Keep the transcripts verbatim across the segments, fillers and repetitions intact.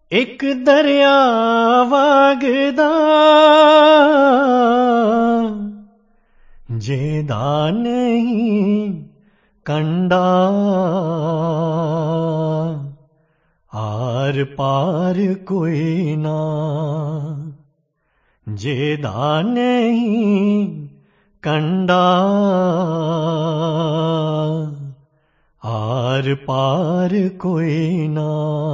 एक दरिया वगदा जेदा नहीं कंडा, आर पार कोई ना जेदा नहीं कंडा, आर पार कोई ना।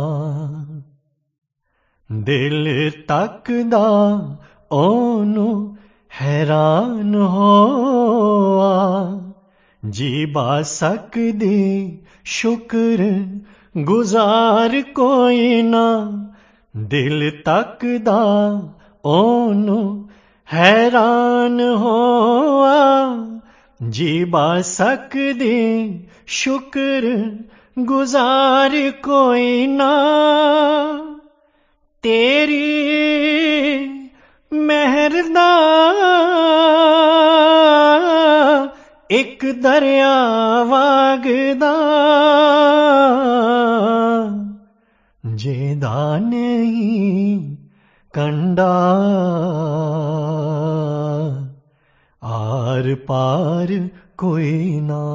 दिल तकदा ओनू हैरान होआ, जीबा सकदी शुक्र गुजार कोई ना। दिल तकदा ओनू हैरान होआ, जीबा सकदी शुक्र गुजार कोई ना। तेरी मेहर दा एक दरिया वगदा जेदा नहीं कंडा, आर पार कोई ना।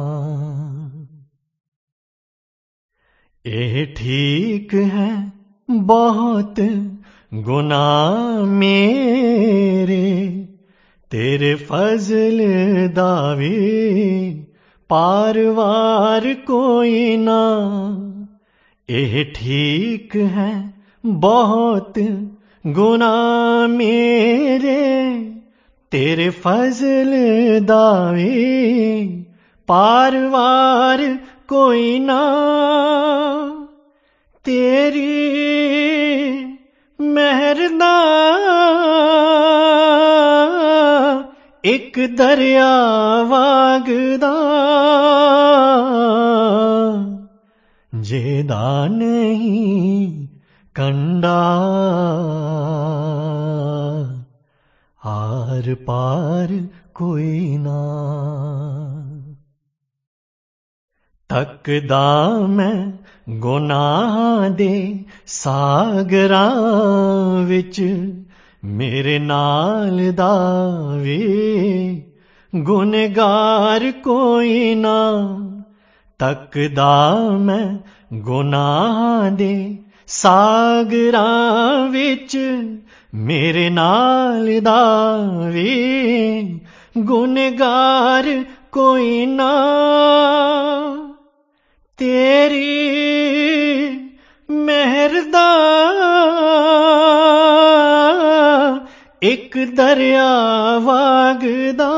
ए ठीक है बहुत गुनाह मेरे, तेरे फजल दावी पार वार कोई ना। ए ठीक है बहुत गुनाह मेरे, तेरे फजल दावी पार वार कोई ना। तेरी मेहर दा एक दरिया वगदा जेदा नहीं कंडा, आर पार कोई ना। तकदा मैं गुनाह दे सागरां विच, मेरे नाल दा वे गुनहगार कोई ना। तकदा मैं गुनाह दे सागरां विच, मेरे नाल दा वे गुनहगार कोई ना। तेरी मेहर दा एक दरिया वगदा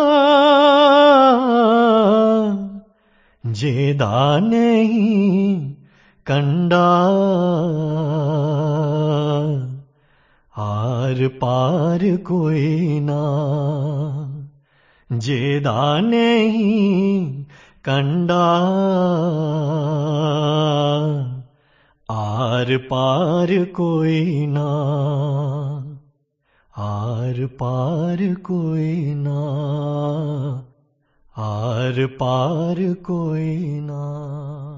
जेदा नहीं कंडा, आर पार कोई ना जेदा नहीं कंडा, आर पार कोई ना, आर पार कोई ना, आर पार कोई ना।